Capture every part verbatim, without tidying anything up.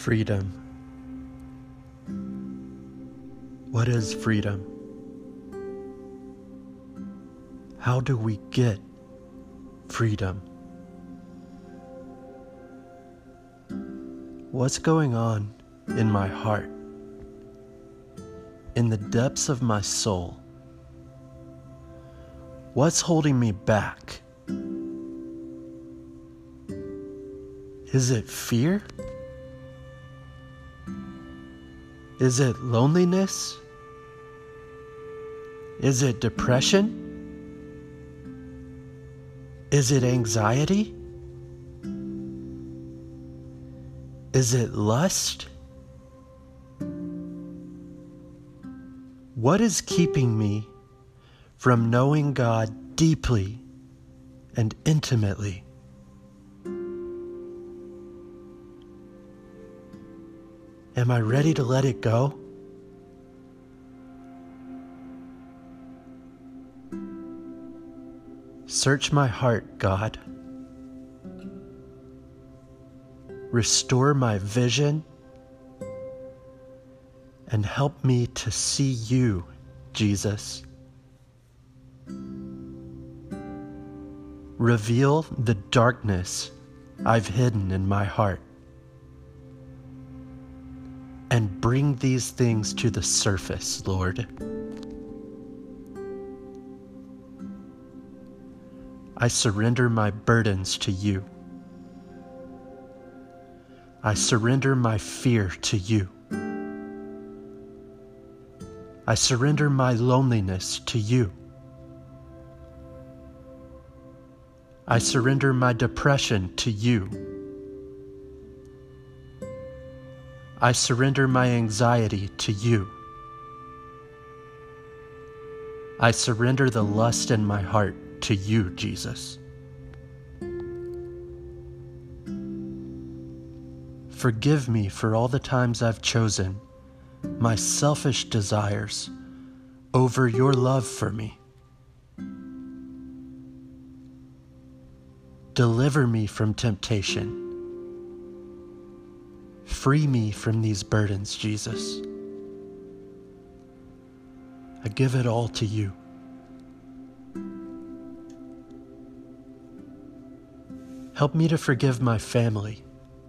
Freedom. What is freedom? How do we get freedom? What's going on in my heart, in the depths of my soul? What's holding me back? Is it fear? Is it loneliness? Is it depression? Is it anxiety? Is it lust? What is keeping me from knowing God deeply and intimately? Am I ready to let it go? Search my heart, God. Restore my vision and help me to see you, Jesus. Reveal the darkness I've hidden in my heart and bring these things to the surface, Lord. I surrender my burdens to you. I surrender my fear to you. I surrender my loneliness to you. I surrender my depression to you. I surrender my anxiety to you. I surrender the lust in my heart to you, Jesus. Forgive me for all the times I've chosen my selfish desires over your love for me. Deliver me from temptation. Free me from these burdens, Jesus. I give it all to you. Help me to forgive my family.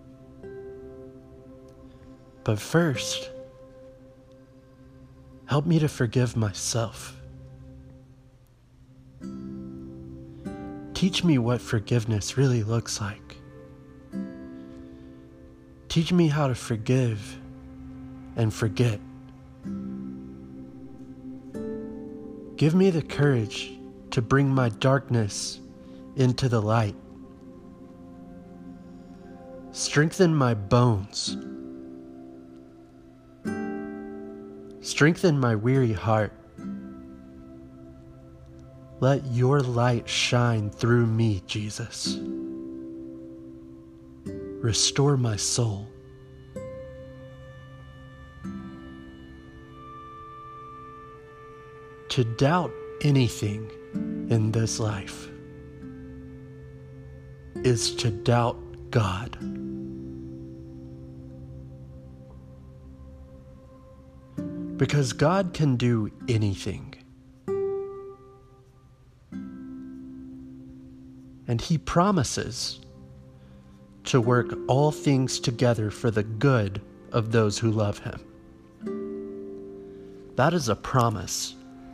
But first, help me to forgive myself. Teach me what forgiveness really looks like. Teach me how to forgive and forget. Give me the courage to bring my darkness into the light. Strengthen my bones. Strengthen my weary heart. Let your light shine through me, Jesus. Restore my soul. To doubt anything in this life is to doubt God. Because God can do anything. And He promises to work all things together for the good of those who love Him. That is a promise.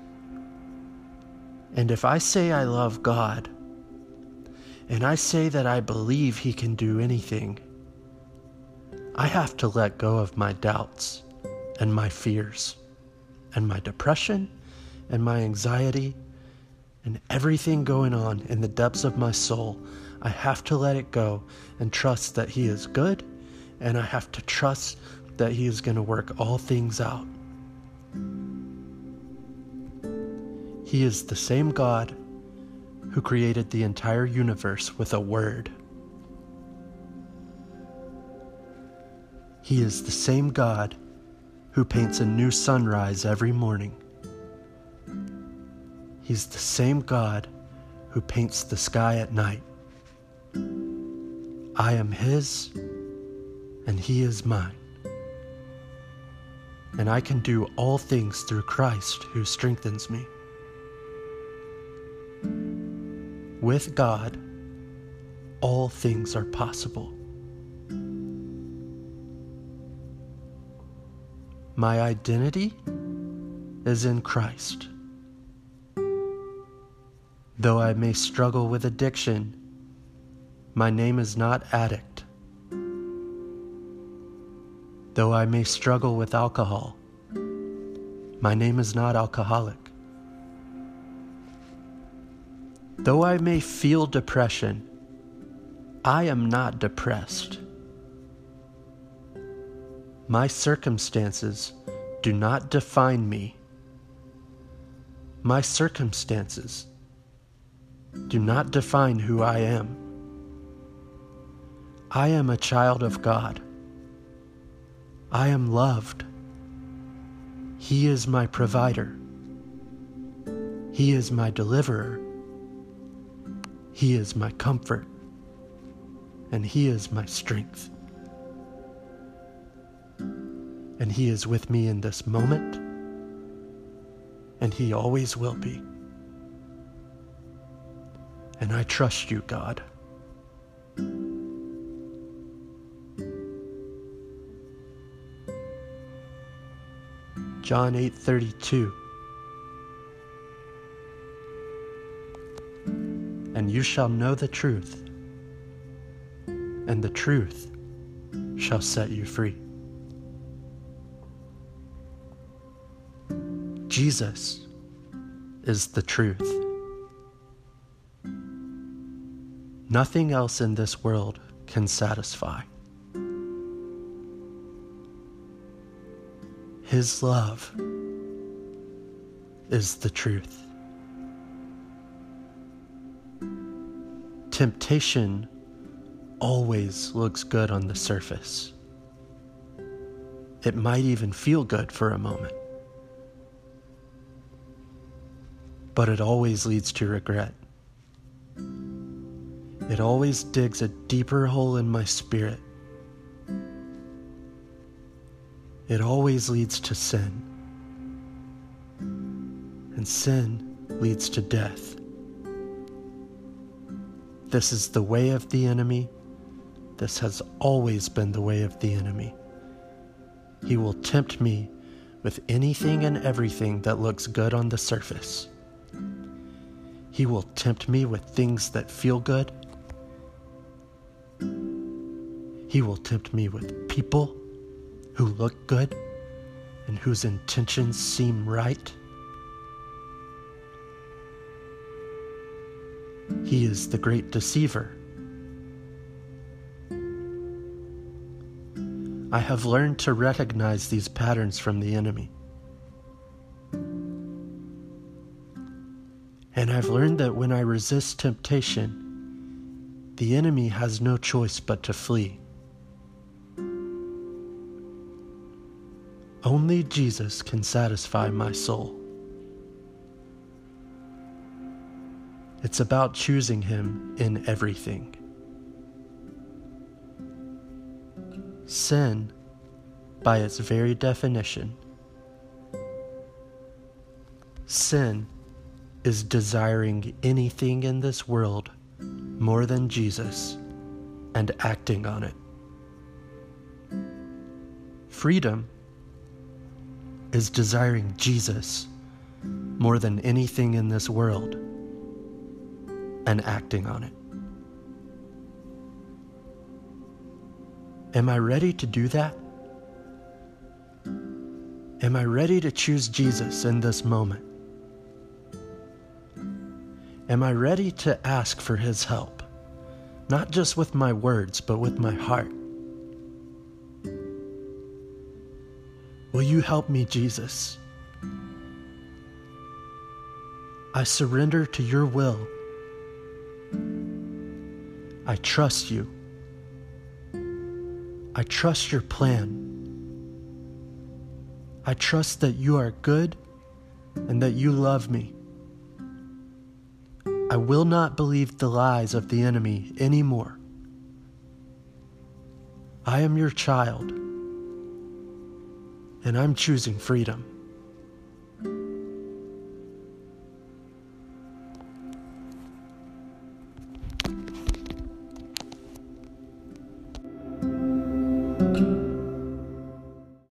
And if I say I love God, and I say that I believe He can do anything, I have to let go of my doubts and my fears and my depression and my anxiety and everything going on in the depths of my soul. I have to let it go and trust that He is good, and I have to trust that He is going to work all things out. He is the same God who created the entire universe with a word. He is the same God who paints a new sunrise every morning. He's the same God who paints the sky at night. I am His, and He is mine. And I can do all things through Christ who strengthens me. With God, all things are possible. My identity is in Christ. Though I may struggle with addiction, my name is not addict. Though I may struggle with alcohol, my name is not alcoholic. Though I may feel depression, I am not depressed. My circumstances do not define me. My circumstances do not define who I am. I am a child of God. I am loved. He is my provider. He is my deliverer. He is my comfort. And He is my strength. And He is with me in this moment, and He always will be. And I trust you, God. John eight thirty-two. And you shall know the truth, and the truth shall set you free. Jesus is the truth. Nothing else in this world can satisfy. His love is the truth. Temptation always looks good on the surface. It might even feel good for a moment. But it always leads to regret. It always digs a deeper hole in my spirit. It always leads to sin. And sin leads to death. This is the way of the enemy. This has always been the way of the enemy. He will tempt me with anything and everything that looks good on the surface. He will tempt me with things that feel good. He will tempt me with people who look good and whose intentions seem right. He is the great deceiver. I have learned to recognize these patterns from the enemy. And I've learned that when I resist temptation, the enemy has no choice but to flee. Only Jesus can satisfy my soul. It's about choosing Him in everything. Sin, by its very definition, sin is desiring anything in this world more than Jesus and acting on it. Freedom is desiring Jesus more than anything in this world and acting on it. Am I ready to do that? Am I ready to choose Jesus in this moment? Am I ready to ask for His help, not just with my words, but with my heart? Will you help me, Jesus? I surrender to your will. I trust you. I trust your plan. I trust that you are good and that you love me. I will not believe the lies of the enemy anymore. I am your child, and I'm choosing freedom.